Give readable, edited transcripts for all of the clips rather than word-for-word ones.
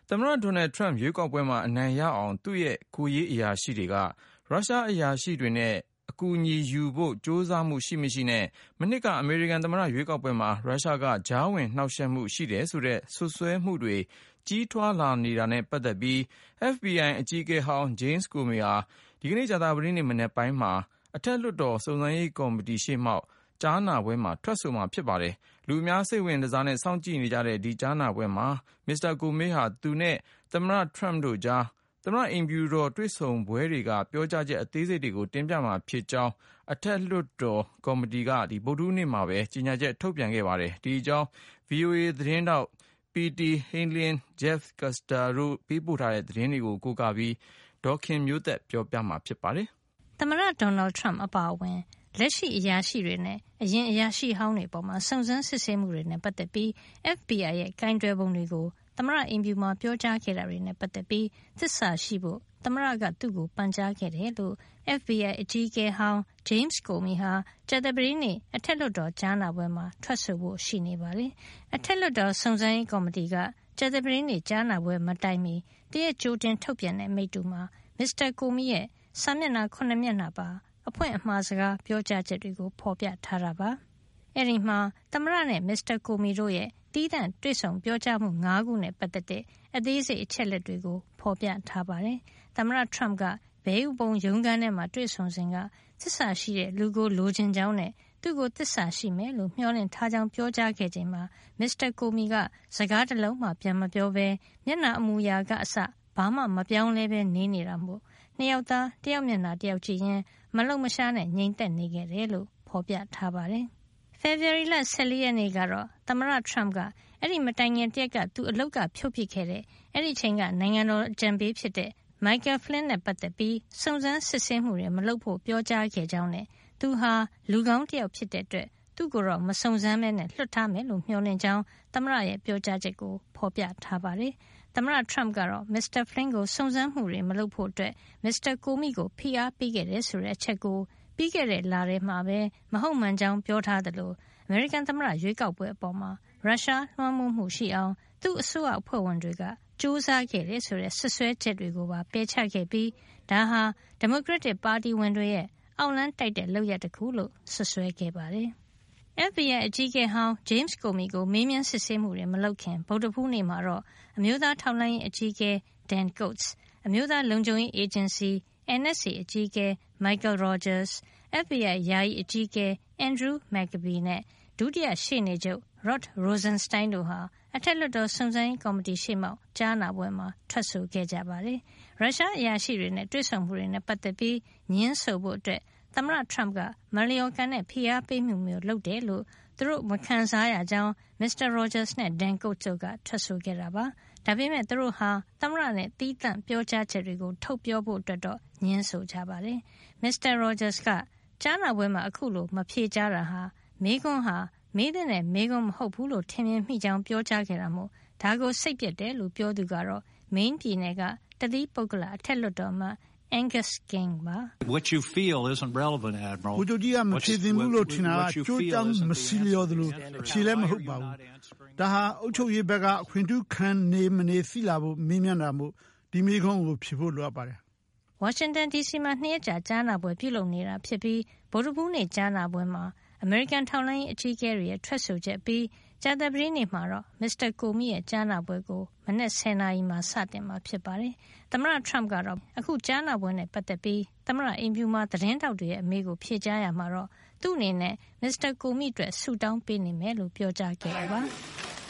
သမ္မတဒေါ်နယ်ထရန့်ရွေးကောက်ပွဲမှာအနိုင်ရအောင်သူ့ရဲ့ကိုယ်ရေးအရာရှိတွေကရုရှားအရာရှိတွေနဲ့အကူအညီယူဖို့ကြိုးစားမှုရှိမရှိနဲ့မနှစ်ကအမေရိကန်သမ္မတရွေးကောက်ပွဲမှာရုရှားကကြားဝင်နှောက်ယှက်မှုရှိတယ်ဆိုတဲ့စွပ်စွဲမှုတွေကြီးထွားလာနေတာနဲ့ပတ်သက်ပြီး FBI အကြီးအကဲဟောင်း James Comey ဟာဒီကနေ့ကြာသပတေးနေ့မနက်ပိုင်းမှာအထက်လွှတ်တော်စုံစမ်းရေးကော်မတီရှေ့မှောက်ကြားနာပွဲမှာထွက်ဆိုမှာဖြစ်ပါတယ်။လူအများစိတ်ဝင်စားနဲ့စောင့်ကြည့်နေကြတဲ့ဒီကြားနာပွဲမှာမစ္စတာကိုမေးဟာသူနဲ့သမ္မတထရန့်တို့ကြားသမ္မတအိမ်ဖြူတော်တွေ့ဆုံပွဲတွေကပြောကြားချက်အသေးစိတ်တွေကိုတင်ပြမှာဖြစ်ကြောင်းအထက်လွှတ်တော်ကော်မတီကဗုဒ္ဓဟူးနေ့မှာပဲကြေညာချက်ထုတ်ပြန်ခဲ့ပါတယ်။ဒီအကြောင်း VOA သတင်းထောက် P.T. Heinlein, Jeff Custer တို့ပေးပို့ထားတဲ့သတင်းတွေကိုကိုးကားပြီးဒေါ်ခင်မျိုးသက်ပြောပြမှာဖြစ်ပါတယ်။သမ္မတဒေါ်နယ်ထရန့်အပါအဝင်လက်ရှိအရာရှိတွေနဲ့အရင်အရာရှိဟောင်းတွေပေါ်မှာစုံစမ်းစစ်ဆေးမှုတွေနဲ့ပတ်သက်ပြီး FBI ရဲ့ကိုင်တွယ်ပုံတွေကိုသမ္မတအိမ်ဖြူမှာပြောကြားခဲ့တာတွေနဲ့ပတ်သက်ပြီးသစ္စာရှိဖို့သမ္မတကသူ့ကိုပန်ကြားခဲ့တယ်လို့ FBI အကြီးအကဲဟောင်း James Comey ဟာကြာသပတေးနေ့အထက်လွှတ်တော်ကြားနာပွဲမှာထွက်ဆိုဖို့ရှိနေပါတယ်။အထက်လွှတ်တော်စုံစမ်းရေးကော်မတီကကြာသပတေးနေ့ကြားနာပွဲမတိုင်မီတရက်ကြိုတင်ထုတ်ပြန်တဲ့မိတ္တူမှာမစ္စတာ Comey ရဲ့စာမျက်နှာ9မျက်နှာပါအဖွင့်အမှာစကားပြောကြားချက်တွေကိုဖော်ပြထားတာပါ။အဲဒီမှာသမ္မတနဲ့မစ္စတာကိုမီတို့ရဲ့တီးသန့်တွေ့ဆုံပြောကြားမှု၅ခုနဲ့ပတ်သက်တဲ့အသေးစိတ်အချက်လက်တွေကိုဖော်ပြထားပါတယ်။သမ္မတထရန့်ကဘဲဥပုံရုံးခန်းထဲမှာတွေ့ဆုံစဉ်ကသစ္စာရှိတဲ့လူကိုလိုချင်ကြောင်းနဲ့သူ့ကိုသစ္စာရှိမယ်လို့မျှော်လင့်ထားကြောင်းပြောကြားခဲ့ချိန်မှာမစ္စတာကိုမီကစကားတစ်လုံးမှပြန်မပြောဘဲမျက်နှာအမူအရာကအစဘာမှမပြောင်းလဲဘဲနေနေတာမို့နှစ်ယောက်သားတယောက်မျက်နှာတယောက်ကြည့်ရင်မလုံမရှားနဲ့ငြိမ်သက်နေခဲ့တယ်လို့ဖော်ပြထားပါတယ်။ ဖေဖေါ်ဝါရီလ14ရက်နေ့ကတော့သမ္မတထရန့်ကအဲ့ဒီမတိုင်ခင်တရက်ကသူအလုတ်ကဖြုတ်ပစ်ခဲ့တဲ့အဲ့ဒီချိန်ကနိုင်ငံတော်အကြံပေးဖြစ်တဲ့ Michael Flynn နဲ့ပတ်သက်ပြီးစုံစမ်းစစ်ဆေးမှုတွေမလုပ်ဖို့ပြောကြားခဲ့ကြောင်းနဲ့သူဟာလူကောင်းတယောက်ဖြစ်တဲ့အတွက်သူ့ကိုတော့မစုံစမ်းမဲနဲ့လွှတ်ထားမယ်လို့မျှော်လင့်ကြောင်းသမ္မတရဲ့ပြောကြားချက်ကိုဖော်ပြထားပါတယ်။သမ္မတထရန့်ကတော့မစ္စတာ Flynn ကိုစုံစမ်းမှုတွေမလုပ်ဖို့အတွက်မစ္စတာကိုမီကိုဖိအားပေးခဲ့တယ်ဆိုတဲ့အချက်ကိုပြီးခဲ့တဲ့လထဲမှာပဲမဟုတ်မှန်ကြောင်းပြောထားသလိုအမေရိကန်သမ္မတရွေးကောက်ပွဲအပေါ်မှာရုရှားလွှမ်းမိုးမှုရှိအောင်သူ့အစိုးရအဖွဲ့ဝင်တွေကကြိုးစားခဲ့တယ်ဆိုတဲ့ဆွဆွဲချက်တွေကိုပါပယ်ချခဲ့ပြီးဒါဟာဒီမိုကရက်တစ်ပါတီဝင်တွေရဲ့အောက်လန်းတိုက်တဲ့လုပ်ရပ်တစ်ခုလို့ဆွဆွဲခဲ့ပါတယ်။ FBI အကြီးအကဲဟောင်း James Comey ကိုမေးမြန်းစစ်ဆေးမှုတွေမလုပ်ခင်ဗုဒ္ဓဟူးနေ့မှာတော့အမျိုးသားထောက်လှမ်းရေးအကြီးအကဲ Dan Coats အမျိုးသားလုံခြုံရေးအေဂျင်စီ NSA အကြီးအကဲ Michael Rogers, FBI ယာယီအကြီးအကဲ Andrew McCabe နဲ့ဒုတိယရှေ့နေချုပ် Rod Rosenstein တို့ဟာအထက်လွှတ်တော်စုံစမ်းရေးကော်မတီရှေ့မှောက်ကြားနာပွဲမှာထွက်ဆိုခဲ့ကြပါတယ်။ရုရှားအရာရှိတွေနဲ့တွေ့ဆုံမှုတွေနဲ့ပတ်သက်ပြီးငြင်းဆိုဖို့အတွက်သမ္မတထရန့်ကမလျော်ကန်တဲ့ဖိအားပေးမှုမျိုးလုပ်တယ်လို့သူတို့မခံစားရကြောင်းမစ္စတာ Rogers နဲ့ Dan Coats တို့ကထွက်ဆိုခဲ့တာပါ။ဒါပေမဲ့သူတို့ဟာသမ္မတနဲ့သီးသန့်ပြောကြားချက်တွေကိုထုတ်ပြောဖို့အတွက်တော့ငြင်းဆိုကြပါတယ်။မစ္စတာ Rogers ကကြားနာပွဲမှာအခုလိုမဖြေကြားတာဟာမေးခွန်းဟာမေးတဲ့မေးခွန်းမဟုတ်ဘူးလို့ထင်မြင်မိကြောင်းပြောကြားခဲ့တာမို့ဒါကိုစိတ်ပျက်တယ်လို့ပြောသူကတော့ Maine ပြည်နယ်ကတသီးပုဂ္ဂလအထက်လွှတ်တော်မှ Angus King ပါ What you feel isn't relevant, Admiral. ဘုတို့ကြီးကမဖြစ်သင့်ဘူးလို့ထင်တာကကြိုးတောင်းမစီလျော်သလိုဖြေလည်းမဟုတ်ပါဘူး။ဒါဟာအုပ်ချုပ်ရေးဘက်ကအခွင့်ထူးခံနေမနေသိလာဖို့မေးမြန်းတာမို့ဒီမေးခွန်းကိုဖြေဖို့လိုအပ်ပါတယ်။ဝါရှင်တန်ဒီစီမှာ2ရက်ကြာကြားနာပွဲပြုလုပ်နေတာဖြစ်ပြီးဗုဒ္ဓဟူးနေ့ကြားနာပွဲမှာအမေရိကန်ထောက်လှမ်းရေးအကြီးအကဲတွေရဲ့ထွက်ဆိုချက်ပြီးကြာသပတေးနေ့မှာတော့မစ္စတာကိုမီရဲ့ကြားနာပွဲကိုမနက်10:00 နာရီမှာစတင်မှာဖြစ်ပါတယ်။သမ္မတထရန့်ကတော့အခုကြားနာပွဲနဲ့ပတ်သက်ပြီးသမ္မတအိမ်ဖြူမှာသတင်းတောက်တွေရဲ့အမေးကိုဖြေကြားရမှာတော့သူ့အနေနဲ့မစ္စတာကိုမီအတွက်ဆုတောင်းပေးနေမယ်လို့ပြောကြားခဲ့တာပါ။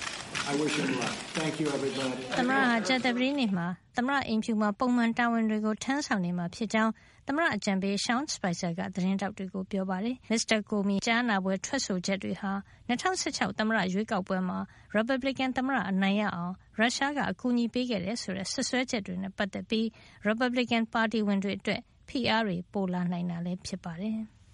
I wish you luck. Thank you, everybody. သမ္မတဟာကြာသပတေးနေ့မှာသမ္မတအိမ်ဖြူမှာပုံမှန်တာဝန်တွေကိုထမ်းဆောင်နေမှာဖြစ်ကြောင်းသမ္မတအကြံပေး Sean Spicer ကသတင်းတောက်တွေကိုပြောပါတယ်။ Mr. Comey ကြားနာပွဲထွက်ဆိုချက်တွေဟာ2016သမ္မတရွေးကောက်ပွဲမှာ Republican သမ္မတအနိုင်ရအောင်ရုရှားကအကူအညီပေးခဲ့တယ်ဆိုတဲ့ဆွဆွဲချက်တွေနဲ့ပတ်သက်ပြီး Republican ပါတီဝင်တွေအတွက်ဖိအားတွေပိုလာနိုင်တာလည်းဖြစ်ပါတယ်။